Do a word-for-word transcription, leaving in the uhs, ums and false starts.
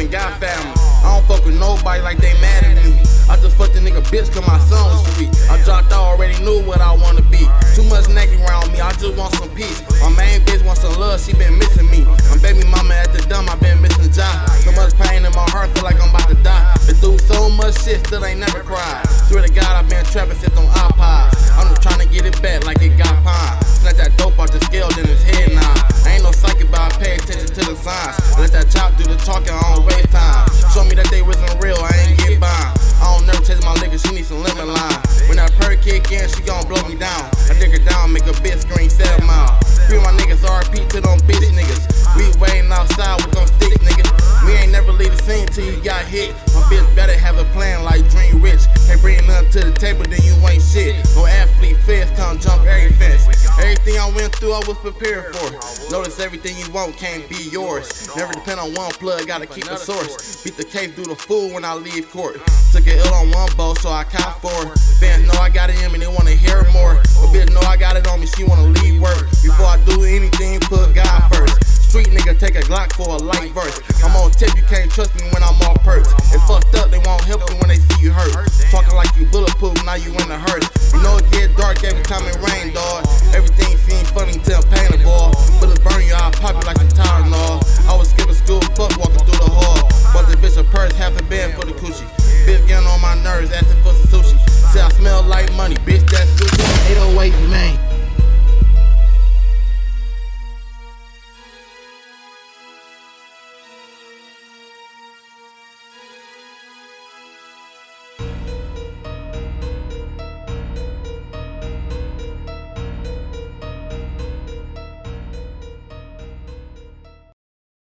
even got family. I don't fuck with nobody like they mad at me. I just fucked a nigga bitch cause my son was sweet. I dropped out, already knew what I wanna be. Too much nagging around me, I just want some peace. My main bitch wants some love, she been missing me. My baby mama at the dumb, I been missing job. So much pain in my heart, feel like I'm about to die. Been through so much shit, still ain't never cried. Swear to God, I been trapping, sit on iPods. I'm just trying to get it back like it got pine. Snatch that dope off the scale, then his head now. I ain't no psychic, but I pay attention to the signs. Let that chop do the talking, I don't waste time. Show me that they wasn't real, I ain't get by. I don't never chase my liquor, she need some lemon lime. When that perk kick in, she gon' blow me down. I dig her down, make a bitch scream seven mile. Free my niggas, R P to them bitch niggas. We waiting outside with them sticks, niggas. We ain't never leave the scene till you got hit. My bitch better have a plan like Dream Rich. Can't bring nothing to the table, then you ain't shit. No athlete fence, come jump every fence. Everything I went through, I was prepared for. Notice everything you want can't be yours. Never depend on one plug, gotta keep the source. Beat the case through the fool when I leave court. Took it ill on one bow, so I caught four. Fans know I got it in me, they wanna hear more. But bitch know I got it on me, she wanna leave work. Before I do anything, put God first. Street nigga take a Glock for a light verse. I'm on tip, you can't trust me when I'm all perks. It's fucked up, they won't help you when they see you hurt. Talking like you bulletproof, now you in the hearse. You know it get dark every time it rain, dawg.